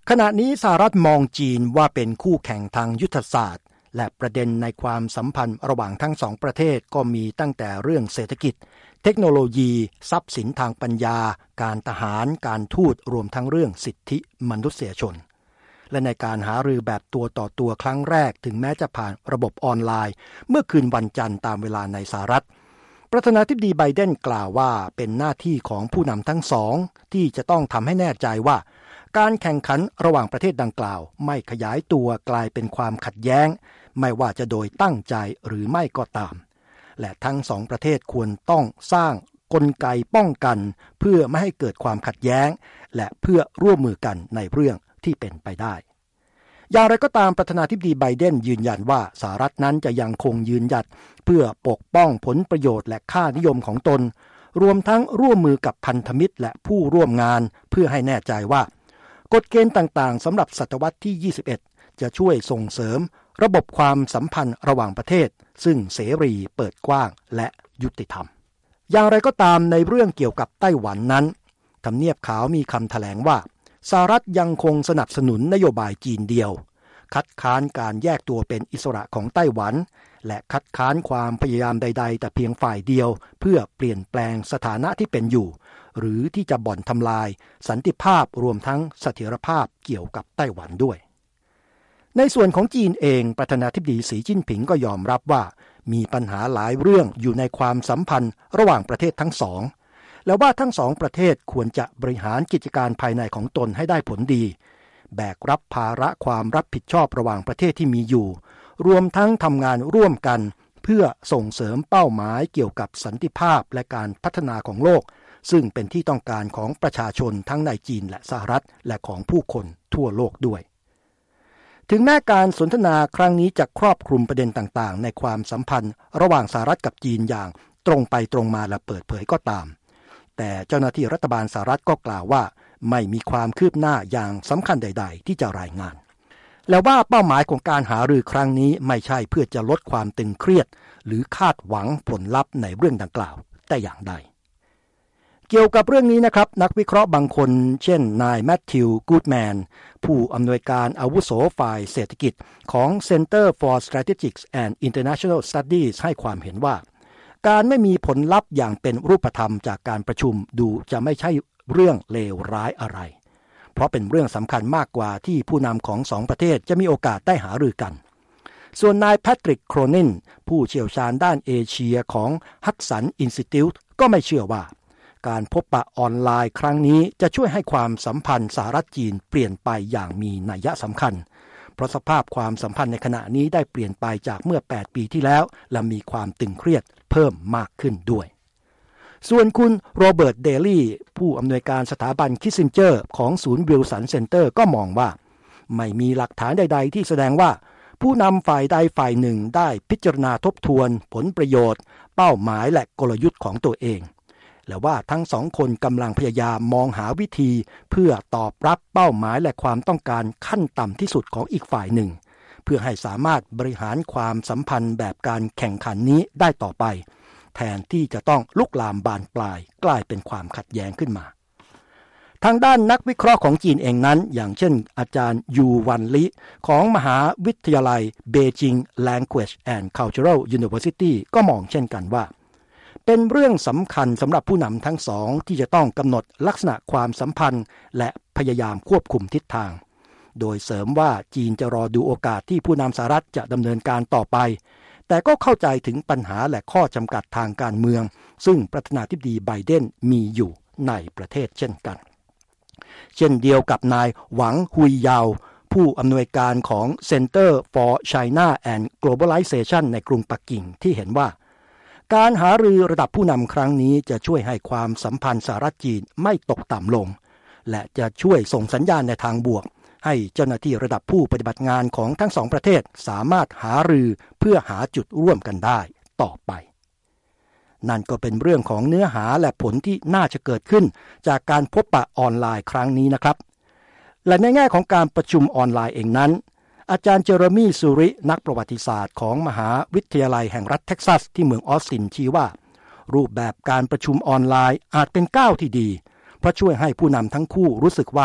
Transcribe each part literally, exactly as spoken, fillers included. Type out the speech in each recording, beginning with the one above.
ขณะนี้สหรัฐมองจีนว่าเป็นคู่แข่งทางยุทธศาสตร์และประเด็นในความสัมพันธ์ระหว่างทั้งสองประเทศก็มีตั้งแต่เรื่องเศรษฐกิจเทคโนโลยีทรัพย์สินทางปัญญาการทหารการทูตรวมทั้งเรื่องสิทธิมนุษยชนและในการหารือแบบตัวต่อตัวครั้งแรกถึงแม้จะผ่านระบบออนไลน์เมื่อคืนวันจันทร์ตามเวลาในสหรัฐประธานาธิบดีไบเดนกล่าวว่าเป็นหน้าที่ของผู้นำทั้งสองที่จะต้องทำให้แน่ใจว่าการแข่งขันระหว่างประเทศดังกล่าวไม่ขยายตัวกลายเป็นความขัดแย้งไม่ว่าจะโดยตั้งใจหรือไม่ก็ตามและทั้งสองประเทศควรต้องสร้างกลไกป้องกันเพื่อไม่ให้เกิดความขัดแย้งและเพื่อร่วมมือกันในเรื่องที่เป็นไปได้อย่างไรก็ตามประธานาธิบดีไบเดนยืนยันว่าสหรัฐนั้นจะยังคงยืนหยัดเพื่อปกป้องผลประโยชน์และค่านิยมของตนรวมทั้งร่วมมือกับพันธมิตรและผู้ร่วมงานเพื่อให้แน่ใจว่ากฎเกณฑ์ต่างๆสำหรับศตวรรษที่ยี่สิบเอ็ดจะช่วยส่งเสริมระบบความสัมพันธ์ระหว่างประเทศซึ่งเสรีเปิดกว้างและยุติธรรมอย่างไรก็ตามในเรื่องเกี่ยวกับไต้หวันนั้นทำเนียบขาวมีคำแถลงว่าสหรัฐยังคงสนับสนุนนโยบายจีนเดียวคัดค้านการแยกตัวเป็นอิสระของไต้หวันและคัดค้านความพยายามใดๆแต่เพียงฝ่ายเดียวเพื่อเปลี่ยนแปลงสถานะที่เป็นอยู่หรือที่จะบ่อนทำลายสันติภาพรวมทั้งเสถียรภาพเกี่ยวกับไต้หวันด้วยในส่วนของจีนเองประธานาธิบดีสีจิ้นผิงก็ยอมรับว่ามีปัญหาหลายเรื่องอยู่ในความสัมพันธ์ระหว่างประเทศทั้งสองแล้วว่าทั้งสองประเทศควรจะบริหารกิจการภายในของตนให้ได้ผลดีแบกรับภาระความรับผิดชอบระหว่างประเทศที่มีอยู่รวมทั้งทำงานร่วมกันเพื่อส่งเสริมเป้าหมายเกี่ยวกับสันติภาพและการพัฒนาของโลกซึ่งเป็นที่ต้องการของประชาชนทั้งในจีนและสหรัฐและของผู้คนทั่วโลกด้วยถึงแม้การสนทนาครั้งนี้จะครอบคลุมประเด็นต่างๆในความสัมพันธ์ระหว่างสหรัฐกับจีนอย่างตรงไปตรงมาและเปิดเผยก็ตามแต่เจ้าหน้าที่รัฐบาลสหรัฐก็กล่าวว่าไม่มีความคืบหน้าอย่างสำคัญใดๆที่จะรายงานแล้วว่าเป้าหมายของการหารือครั้งนี้ไม่ใช่เพื่อจะลดความตึงเครียดหรือคาดหวังผลลัพธ์ในเรื่องดังกล่าวแต่อย่างใดเกี่ยวกับเรื่องนี้นะครับนักวิเคราะห์บางคนเช่นนายแมทธิวกูดแมนผู้อำนวยการอาวุโสฝ่ายเศรษฐกิจของ Center for Strategic and International Studies ให้ความเห็นว่าการไม่มีผลลัพธ์อย่างเป็นรูปธรรมจากการประชุมดูจะไม่ใช่เรื่องเลวร้ายอะไรเพราะเป็นเรื่องสำคัญมากกว่าที่ผู้นำของสองประเทศจะมีโอกาสได้หารือกันส่วนนายแพทริกโครนินผู้เชี่ยวชาญด้านเอเชียของ Hudson Institute ก็ไม่เชื่อว่าการพบปะออนไลน์ครั้งนี้จะช่วยให้ความสัมพันธ์สหรัฐจีนเปลี่ยนไปอย่างมีนัยสำคัญเพราะสภาพความสัมพันธ์ในขณะนี้ได้เปลี่ยนไปจากเมื่อแปดปีที่แล้วและมีความตึงเครียดเพิ่มมากขึ้นด้วยส่วนคุณโรเบิร์ตเดลี่ผู้อำนวยการสถาบันคิสซินเจอร์ของศูนย์วิลสันเซ็นเตอร์ก็มองว่าไม่มีหลักฐานใดๆที่แสดงว่าผู้นำฝ่ายใดฝ่ายหนึ่งได้พิจารณาทบทวนผลประโยชน์เป้าหมายและกลยุทธ์ของตัวเองและว่าทั้งสองคนกำลังพยายามมองหาวิธีเพื่อตอบรับเป้าหมายและความต้องการขั้นต่ำที่สุดของอีกฝ่ายหนึ่งเพื่อให้สามารถบริหารความสัมพันธ์แบบการแข่งขันนี้ได้ต่อไปแทนที่จะต้องลุกลามบานปลายกลายเป็นความขัดแย้งขึ้นมาทางด้านนักวิเคราะห์ของจีนเองนั้นอย่างเช่นอาจารย์ยูวันลิของมหาวิทยาลัย Beijing Language and Cultural University ก็มองเช่นกันว่าเป็นเรื่องสำคัญสำหรับผู้นำทั้งสองที่จะต้องกำหนดลักษณะความสัมพันธ์และพยายามควบคุมทิศทางโดยเสริมว่าจีนจะรอดูโอกาสที่ผู้นำสหรัฐจะดำเนินการต่อไปแต่ก็เข้าใจถึงปัญหาและข้อจำกัดทางการเมืองซึ่งประธานาธิบดีไบเดนมีอยู่ในประเทศเช่นกันเช่นเดียวกับนายหวังฮุยยาวผู้อำนวยการของ Center for China and Globalization ในกรุงปักกิ่งที่เห็นว่าการหารือระดับผู้นำครั้งนี้จะช่วยให้ความสัมพันธ์สหรัฐจีนไม่ตกต่ำลงและจะช่วยส่งสัญญาณในทางบวกให้เจ้าหน้าที่ระดับผู้ปฏิบัติงานของทั้งสองประเทศสามารถหารือเพื่อหาจุดร่วมกันได้ต่อไปนั่นก็เป็นเรื่องของเนื้อหาและผลที่น่าจะเกิดขึ้นจากการพบปะออนไลน์ครั้งนี้นะครับและในแง่ของการประชุมออนไลน์เองนั้นอาจารย์เจอร์มี่ซูรินักประวัติศาสตร์ของมหาวิทยาลัยแห่งรัฐเท็กซัสที่เมืองออสตินชี้ว่ารูปแบบการประชุมออนไลน์อาจเป็นก้าวที่ดีเพราะช่วยให้ผู้นำทั้งคู่รู้สึกว่า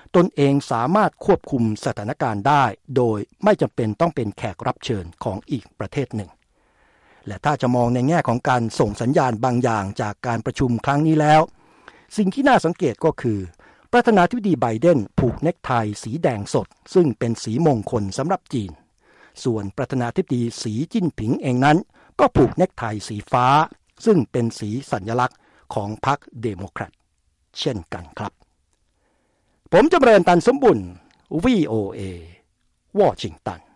ตนเองสามารถควบคุมสถานการณ์ได้โดยไม่จำเป็นต้องเป็นแขกรับเชิญของอีกประเทศหนึ่งและถ้าจะมองในแง่ของการส่งสัญญาณบางอย่างจากการประชุมครั้งนี้แล้วสิ่งที่น่าสังเกตก็คือประธานาธิบดีไบเดนผูกเนคไทสีแดงสดซึ่งเป็นสีมงคลสำหรับจีนส่วนประธานาธิบดีสีจิ้นผิงเองนั้นก็ผูกเนคไทสีฟ้าซึ่งเป็นสีสัญลักษณ์ของพรรคเดโมแครตเช่นกันครับผมจำเริญตันสมบุญ วี โอ เอ วอชิงตัน